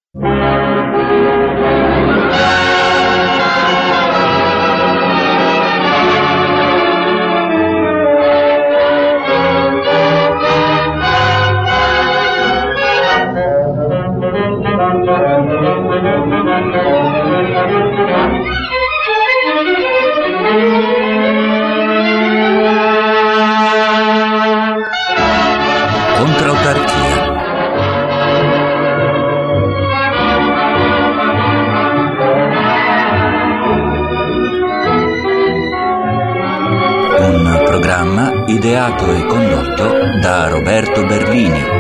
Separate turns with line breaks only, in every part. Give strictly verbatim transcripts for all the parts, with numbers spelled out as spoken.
Contrautarchia. Un programma ideato e condotto da Roberto Berlini.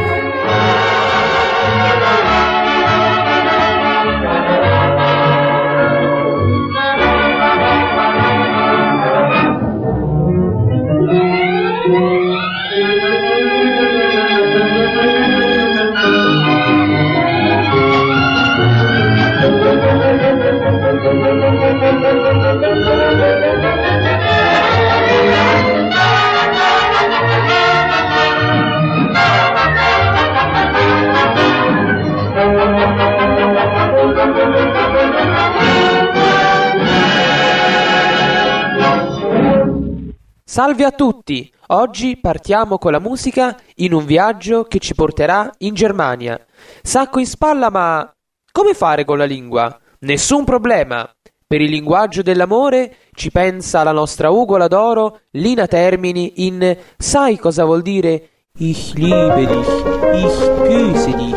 Salve a tutti! Oggi partiamo con la musica in un viaggio che ci porterà in Germania. Sacco in spalla, ma come fare con la lingua? Nessun problema! Per il linguaggio dell'amore ci pensa la nostra Ugola d'Oro, Lina Termini, in Sai cosa vuol dire Ich liebe dich, ich küsse dich.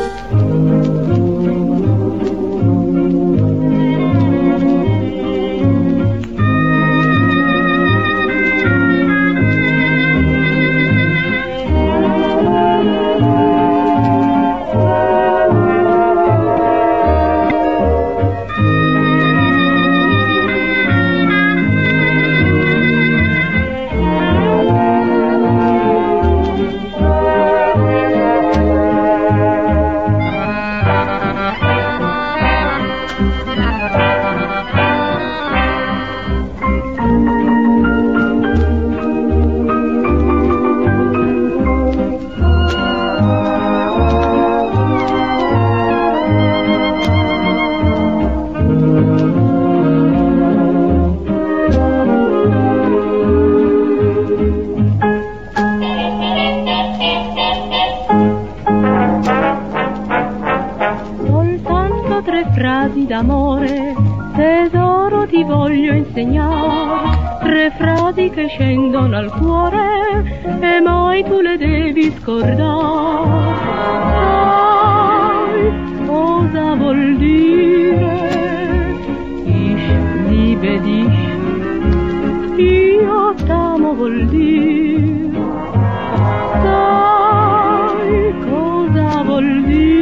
D'amore, tesoro ti voglio insegnare, tre frasi che scendono al cuore e mai tu le devi scordare. Sai cosa vuol dire Ich liebe dich, io t'amo vuol dire. Sai cosa vuol dire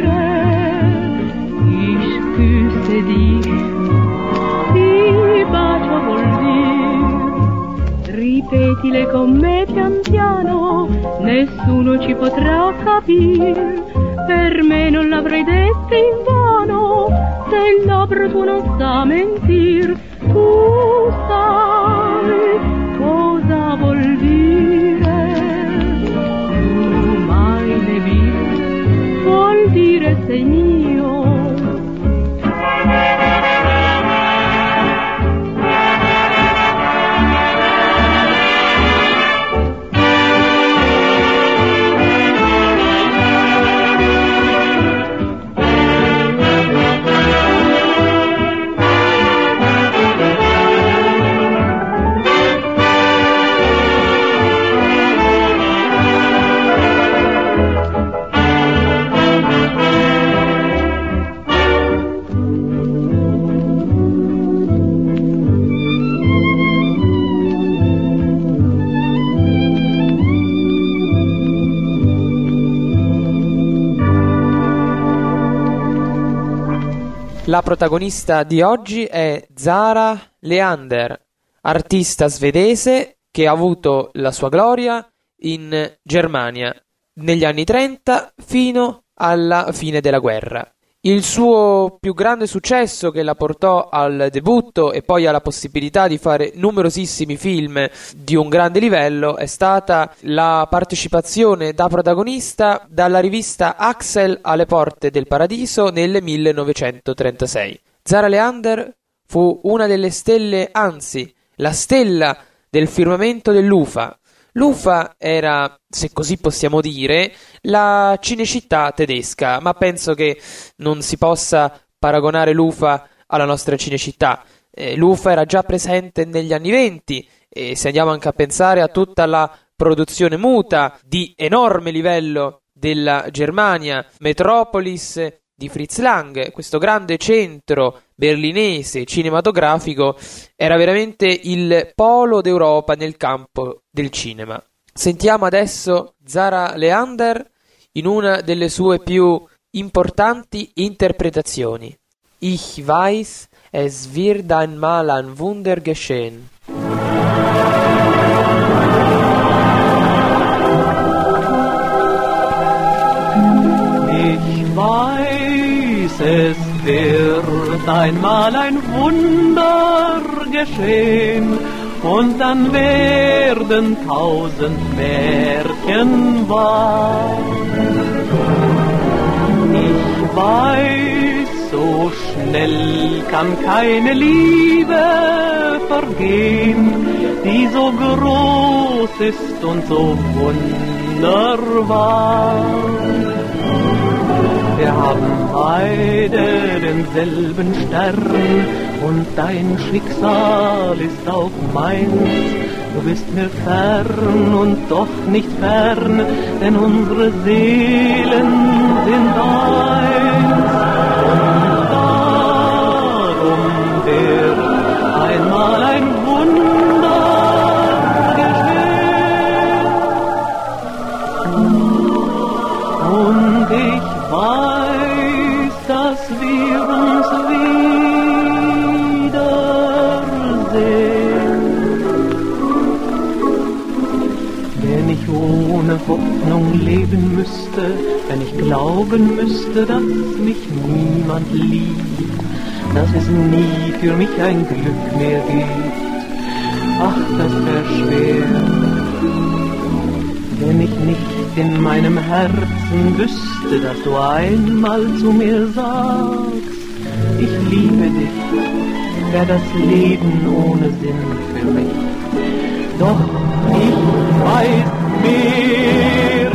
dich, ti bacio vuol dire. Ripetile con me pian piano, nessuno ci potrà capire. Per me non l'avrei detto invano, se il labbro tu non sa mentir. Tu sai cosa vuol dire. Tu mai ne visto, vuol dire sei mio.
La protagonista di oggi è Zara Leander, artista svedese che ha avuto la sua gloria in Germania negli anni trenta fino alla fine della guerra. Il suo più grande successo, che la portò al debutto e poi alla possibilità di fare numerosissimi film di un grande livello, è stata la partecipazione da protagonista dalla rivista Axel alle porte del paradiso nel millenovecentotrentasei. Zarah Leander fu una delle stelle, anzi, la stella del firmamento dell'U F A. L'U F A era, se così possiamo dire, la Cinecittà tedesca, ma penso che non si possa paragonare l'U F A alla nostra Cinecittà. Eh, L'U F A era già presente negli anni venti e se andiamo anche a pensare a tutta la produzione muta di enorme livello della Germania, Metropolis di Fritz Lang, questo grande centro berlinese cinematografico, era veramente il polo d'Europa nel campo del cinema. Sentiamo adesso Zarah Leander in una delle sue più importanti interpretazioni. Ich weiß, es wird einmal ein Wunder geschehen.
Ich weiß, es wird einmal ein Wunder geschehen, und dann werden tausend Märchen wahr. Ich weiß, so schnell kann keine Liebe vergehen, die so groß ist und so wunderbar. Wir haben beide denselben Stern und dein Schicksal ist auch meins. Du bist mir fern und doch nicht fern, denn unsere Seelen sind eins. Und darum wird einmal ein Wunder geschehen. Und ich weiß, dass wir uns wiedersehen. Wenn ich ohne Hoffnung leben müsste, wenn ich glauben müsste, dass mich niemand liebt, dass es nie für mich ein Glück mehr gibt, ach, das wär schwer. Wenn ich nicht in meinem Herzen wüsste, dass du einmal zu mir sagst, ich liebe dich, wär das Leben ohne Sinn für mich. Doch ich weiß mehr.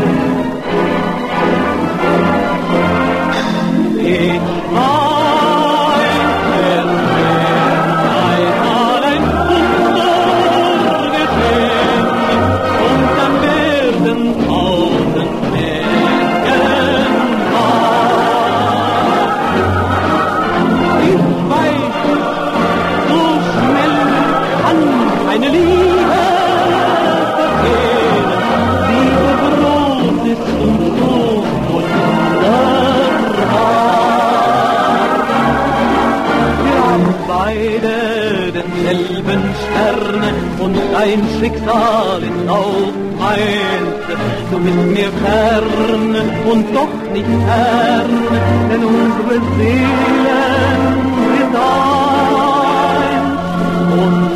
Ich weiß, es wird einmal ein Wunder geschehen, und dann werden tausend Märchen wahr. Ich weiß, so schnell kann eine Liebe vergehen, die so groß ist und so wunderbar. Wir haben beide denselben Stern und dein Schicksal ist auch meins. Du bist mir fern und doch nicht fern, denn unsere Seelen sind eins. Und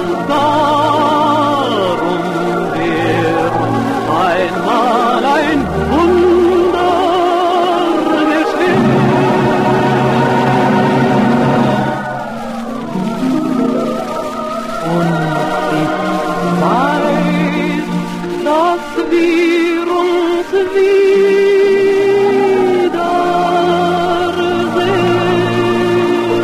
darum wird einmal ein Wunder geschehen. Und ich weiß, dass wir uns wiedersehen.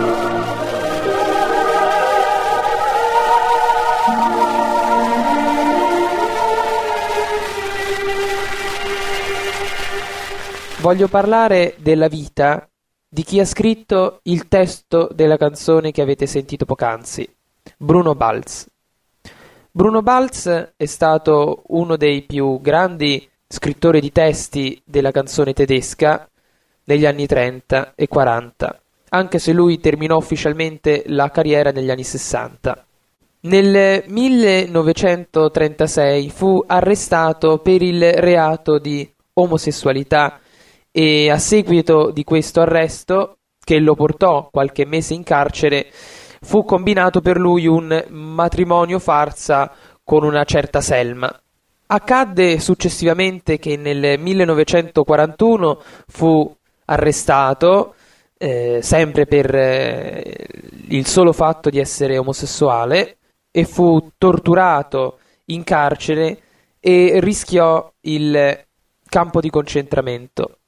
Voglio parlare della vita di chi ha scritto il testo della canzone che avete sentito poc'anzi, Bruno Balz. Bruno Balz è stato uno dei più grandi scrittori di testi della canzone tedesca negli anni trenta e quaranta, anche se lui terminò ufficialmente la carriera negli anni sessanta. Nel millenovecentotrentasei fu arrestato per il reato di omosessualità e a seguito di questo arresto che lo portò qualche mese in carcere, fu combinato per lui un matrimonio farsa con una certa Selma. Accadde successivamente che nel millenovecentoquarantuno fu arrestato, eh, sempre per eh, il solo fatto di essere omosessuale, e fu torturato in carcere e rischiò il campo di concentramento.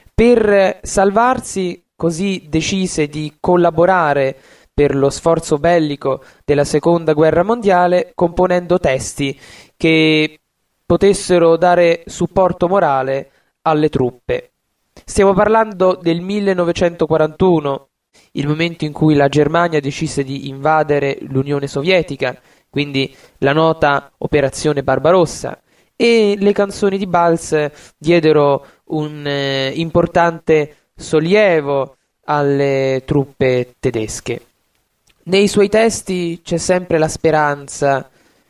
Per salvarsi, così decise di collaborare per lo sforzo bellico della seconda guerra mondiale, componendo testi che potessero dare supporto morale alle truppe. Stiamo parlando del millenovecentoquarantuno, il momento in cui la Germania decise di invadere l'Unione Sovietica, quindi la nota Operazione Barbarossa, e le canzoni di Balz diedero un eh, importante sollievo alle truppe tedesche. Nei suoi testi c'è sempre la speranza,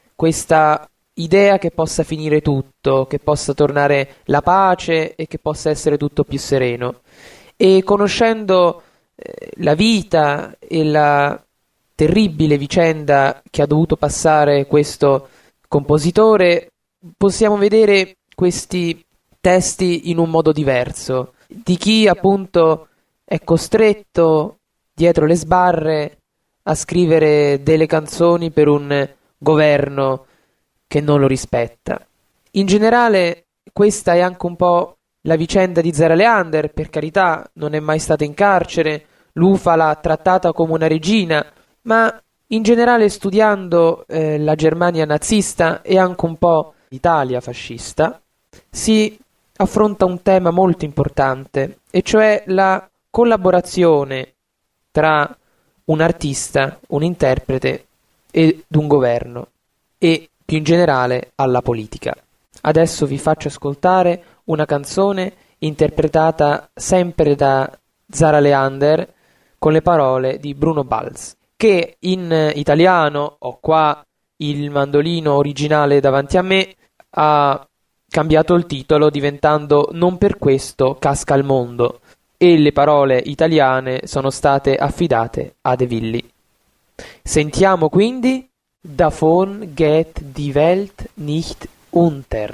questa idea che possa finire tutto, che possa tornare la pace e che possa essere tutto più sereno. E conoscendo eh, la vita e la terribile vicenda che ha dovuto passare questo compositore, possiamo vedere questi testi in un modo diverso, di chi appunto è costretto dietro le sbarre a scrivere delle canzoni per un governo che non lo rispetta. In generale questa è anche un po' la vicenda di Zarah Leander. Per carità, non è mai stata in carcere, l'U F A l'ha trattata come una regina, ma in generale, studiando eh, la Germania nazista e anche un po' l'Italia fascista, si affronta un tema molto importante, e cioè la collaborazione tra un artista, un interprete ed un governo, e più in generale alla politica. Adesso vi faccio ascoltare una canzone interpretata sempre da Zarah Leander con le parole di Bruno Balz, che in italiano, ho qua il mandolino originale davanti a me, ha cambiato il titolo diventando Non per questo casca il mondo, e le parole italiane sono state affidate a De Villy. Sentiamo quindi Davon geht die Welt nicht unter.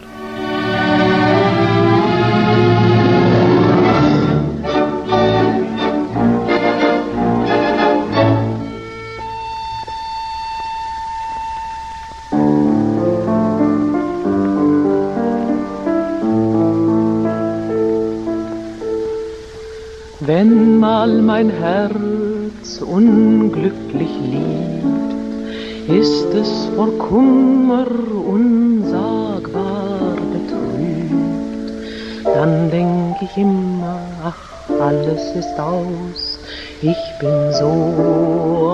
Wenn mal mein Herz unglücklich liegt, ist es vor Kummer unsagbar betrübt. Dann denk ich immer, ach, alles ist aus, ich bin so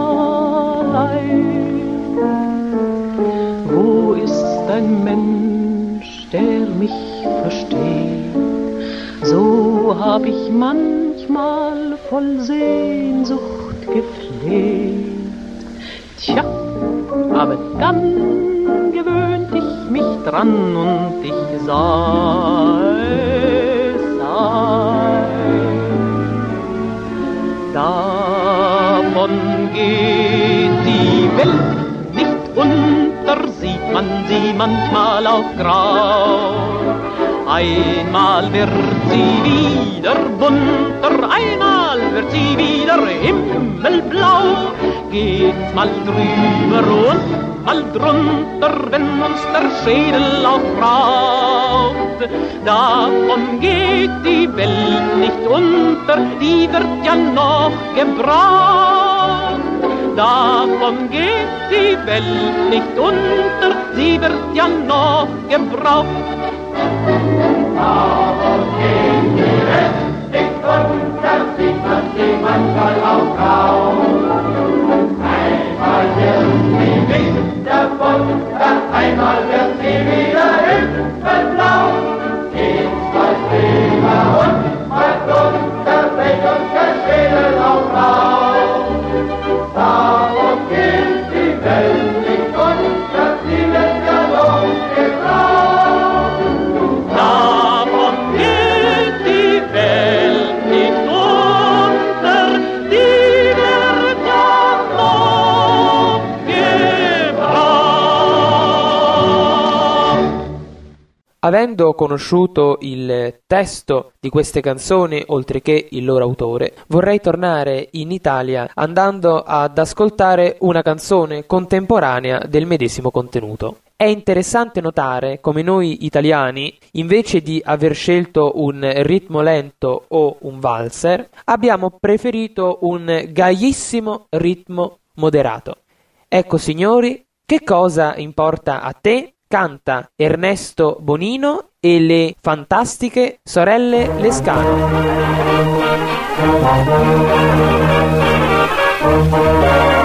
allein. Wo ist ein Mensch, der mich versteht? So hab ich manchmal voll Sehnsucht gefleht. Tja, aber dann gewöhnt ich mich dran und ich sah es ein. Davon geht die Welt nicht unter, sieht man sie manchmal auch grau. Einmal wird sie wieder bunter, einmal wird sie wieder himmelblau. Geht's mal drüber und mal drunter, wenn uns der Schädel auch raucht. Davon geht die Welt nicht unter, die wird ja noch gebraucht. Davon geht die Welt nicht unter, sie wird ja noch gebraucht. Davon geht die Welt nicht unter, sieht man sie manchmal auch grau. Einmal wird sie wieder bunter, einmal wird sie wieder himmelblau. Geht's mal drüber und mal drunter, wenn uns der Schädel auch raucht. Davon geht die Welt nicht unter, sie wird ja noch gebraucht. Davon geht
Avendo conosciuto il testo di queste canzoni, oltre che il loro autore, vorrei tornare in Italia andando ad ascoltare una canzone contemporanea del medesimo contenuto. È interessante notare come noi italiani, invece di aver scelto un ritmo lento o un valzer, abbiamo preferito un gayissimo ritmo moderato. Ecco signori, che cosa importa a te? Canta Ernesto Bonino e le fantastiche sorelle Lescano.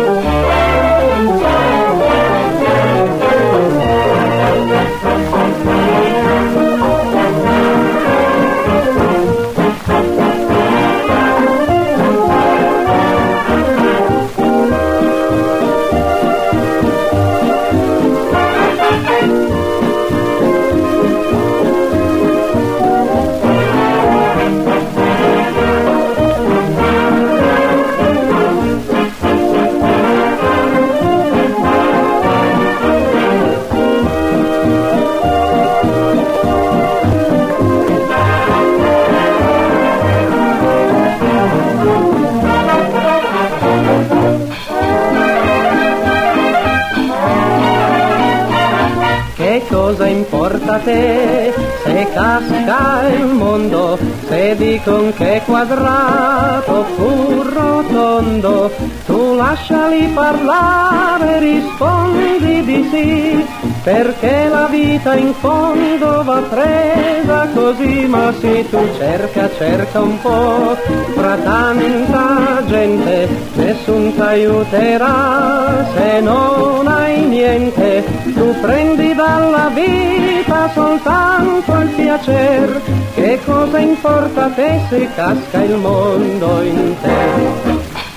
Che cosa importa a te se casca il mondo, se dicono che è quadrato oppure rotondo? Tu lasciali parlare, rispondi di sì, perché la vita in fondo va presa così. Ma se tu cerca, cerca un po', fra tanta gente nessun t'aiuterà. Se non hai niente, tu prendi dalla vita soltanto il piacer. Che cosa importa a te se casca il mondo in te?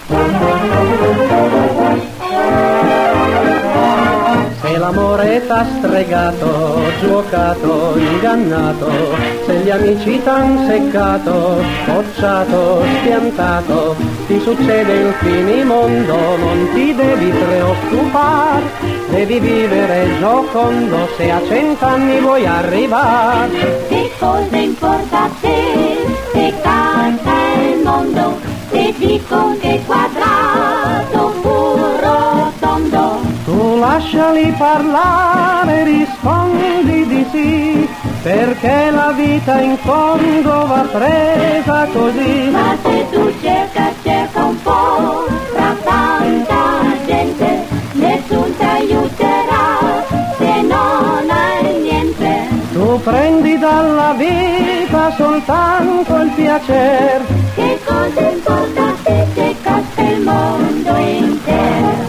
Se l'amore t'ha stregato, giocato, ingannato, se gli amici t'han seccato, bocciato, spiantato, ti succede il finimondo, non ti devi preoccupare, devi vivere giocondo se a cent'anni vuoi arrivare.
Che cosa importa a te se canta il mondo, se dico che è quadrato oppure rotondo?
Tu lasciali parlare, rispondi di sì, perché la vita in fondo va presa così.
Ma se tu cerca, cerca un po', fra tanta gente, nessun t'aiuterà, se non hai niente.
Tu prendi dalla vita soltanto il piacer.
Che cosa importa a te se casca il mondo in te?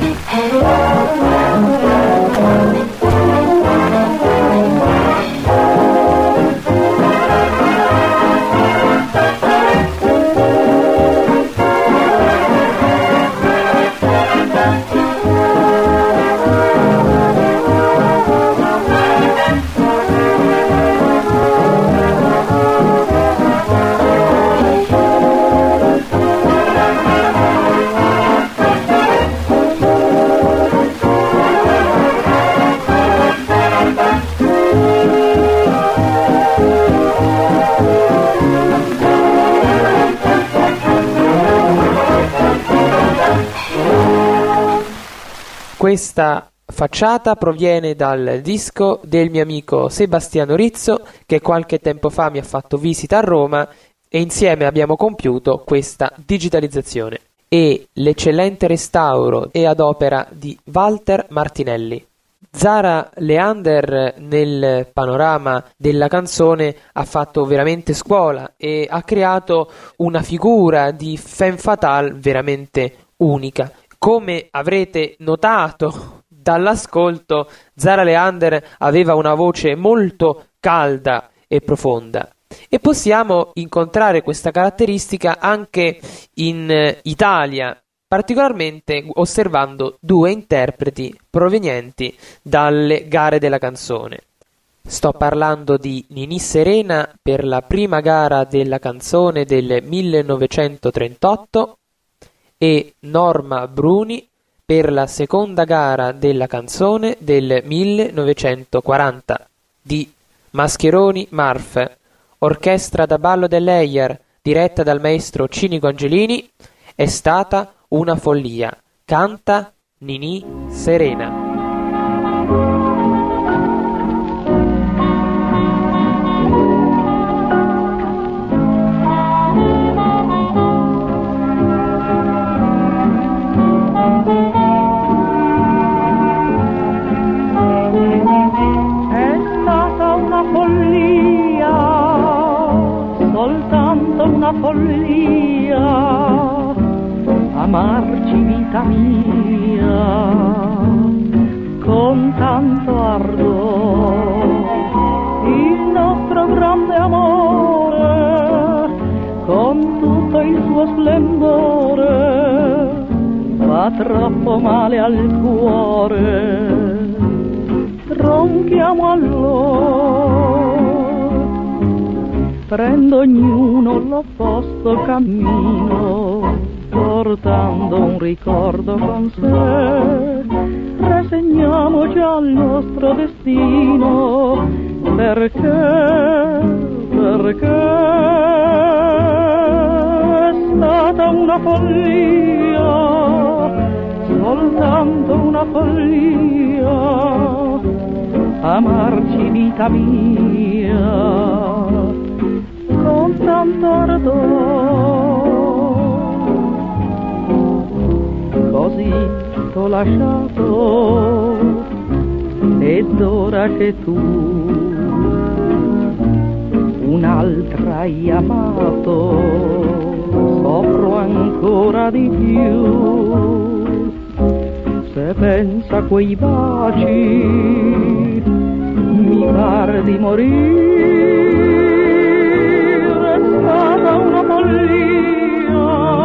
Questa facciata proviene dal disco del mio amico Sebastiano Rizzo, che qualche tempo fa mi ha fatto visita a Roma e insieme abbiamo compiuto questa digitalizzazione. E l'eccellente restauro è ad opera di Walter Martinelli. Zara Leander nel panorama della canzone ha fatto veramente scuola e ha creato una figura di femme fatale veramente unica. Come avrete notato dall'ascolto, Zara Leander aveva una voce molto calda e profonda e possiamo incontrare questa caratteristica anche in Italia, particolarmente osservando due interpreti provenienti dalle gare della canzone. Sto parlando di Ninì Serena per la prima gara della canzone del millenovecentotrentotto e Norma Bruni per la seconda gara della canzone del millenovecentoquaranta di Mascheroni Marfe, orchestra da ballo dell'Eier, diretta dal maestro Cinico Angelini, È stata una follia. Canta Ninì Serena.
Una follia, amarci vita mia, con tanto ardore, il nostro grande amore, con tutto il suo splendore, fa troppo male al cuore, ronchiamo allora. Prendo ognuno l'opposto cammino, portando un ricordo con sé. Rassegniamoci al nostro destino, perché, perché è stata una follia, soltanto una follia, amarci vita mia. Con tanto ardore, così t'ho lasciato, ed ora che tu un'altra hai amato, soffro ancora di più. Se pensa a quei baci, mi pare di morire. È stata una follia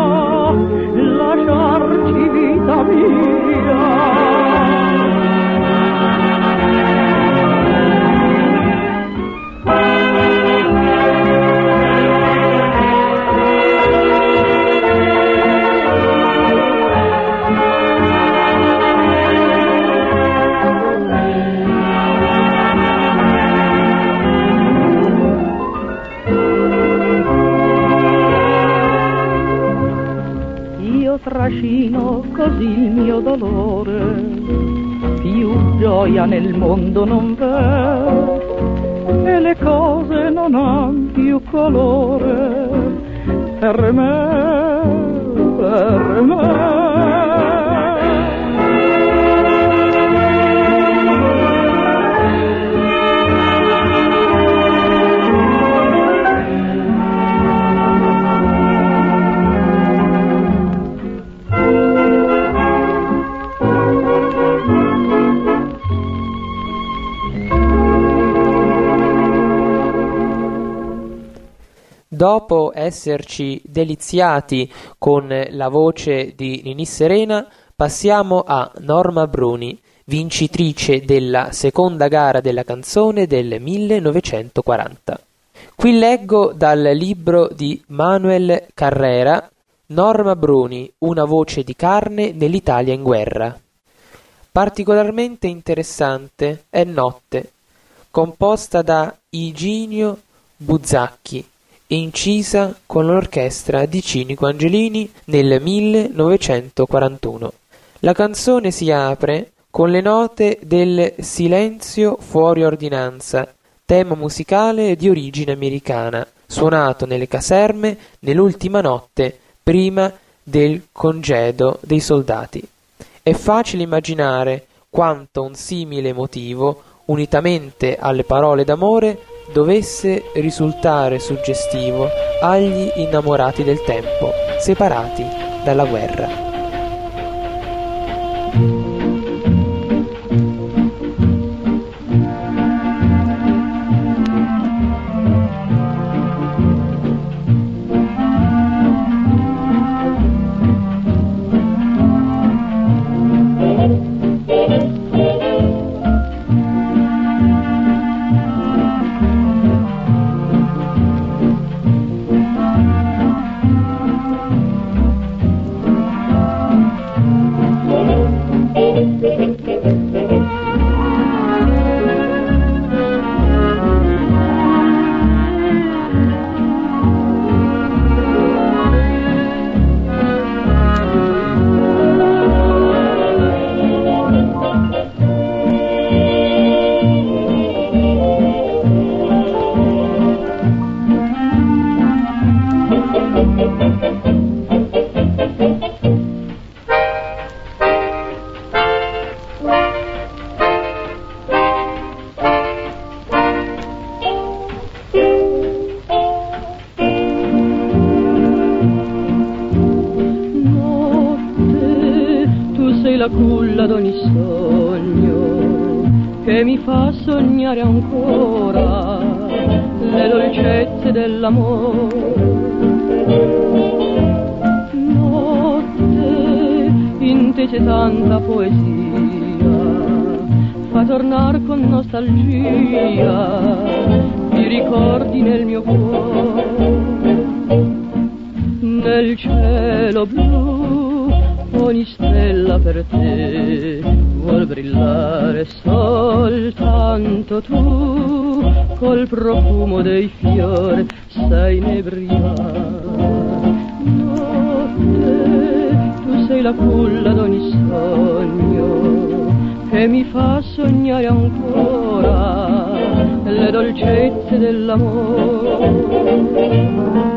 lasciarci vita mia. Trascino così il mio dolore, più gioia nel mondo non v'è, e le cose non han più colore, per me, per me.
Dopo esserci deliziati con la voce di Ninì Serena, passiamo a Norma Bruni, vincitrice della seconda gara della canzone del millenovecentoquaranta. Qui leggo dal libro di Manuel Carrera, Norma Bruni, una voce di carne nell'Italia in guerra. Particolarmente interessante è Notte, composta da Iginio Buzzacchi, incisa con l'orchestra di Cinico Angelini nel millenovecentoquarantuno. La canzone si apre con le note del Silenzio fuori ordinanza, tema musicale di origine americana, suonato nelle caserme nell'ultima notte prima del congedo dei soldati. È facile immaginare quanto un simile motivo, unitamente alle parole d'amore, dovesse risultare suggestivo agli innamorati del tempo, separati dalla guerra.
la culla d'ogni sogno che mi fa sognare ancora le dolcezze dell'amore. Notte in te c'è tanta poesia, fa tornar con nostalgia i ricordi nel mio cuore. Nel cielo blu ogni stella per te vuol brillare, soltanto tu col profumo dei fiori sai inebriare. Notte, tu sei la culla d'ogni sogno che mi fa sognare ancora le dolcezze dell'amore.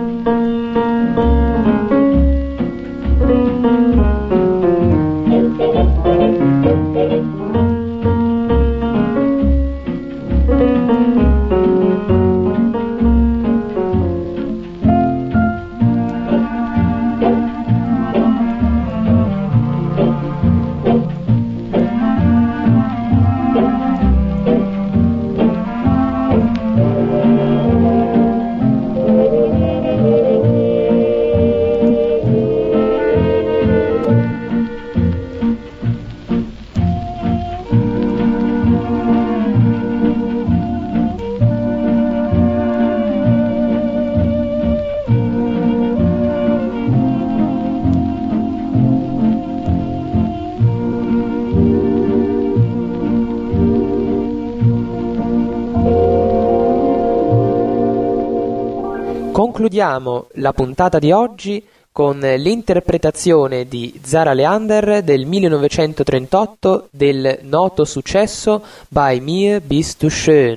Concludiamo la puntata di oggi con l'interpretazione di Zara Leander del millenovecentotrentotto del noto successo Bei mir bist du schön.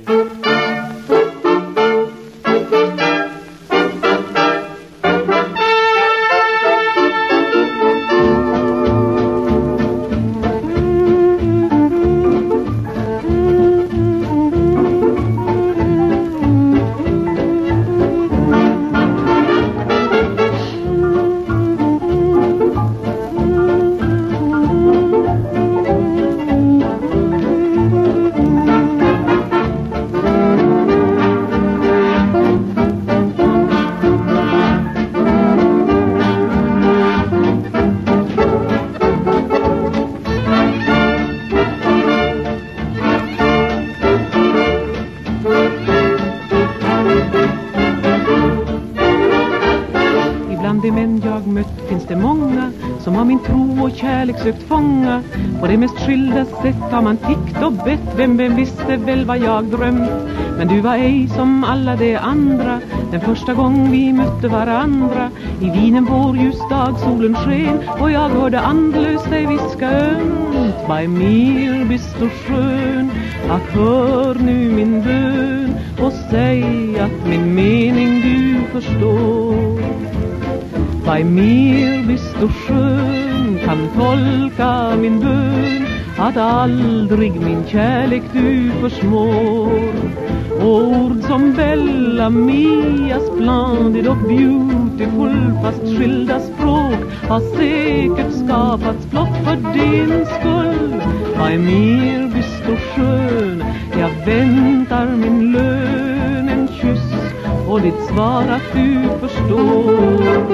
Sökt fånga på det mest skilda sätt har man tickt och bett. Vem, vem visste väl vad jag drömt. Men du var ej som alla de andra. Den första gång vi mötte varandra i vinen vår ljusdag, solen sken och jag hörde andlöst dig viska ömt. Bei mir bist du skön. Ack, hör nu min bön och säg att min mening du förstår. Bei mir bist du schön, kan tolka min bön att aldrig min kärlek du försmår. Ord som Bella Mia, splendid och beautiful, fast skilda språk har säkert skapats blott för din skull. Bei mir bist du schön, jag väntar min lön, en kyss och ditt svar att du förstår.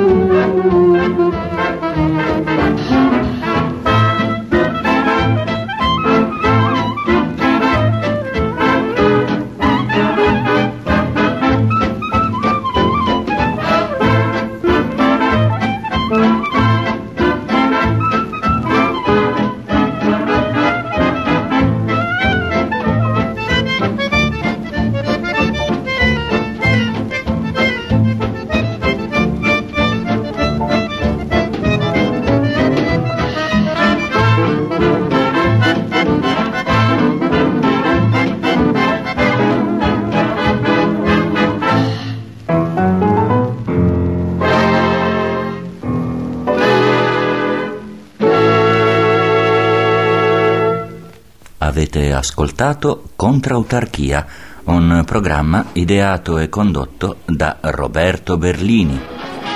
Avete ascoltato Contrautarchia, un programma ideato e condotto da Roberto Berlini.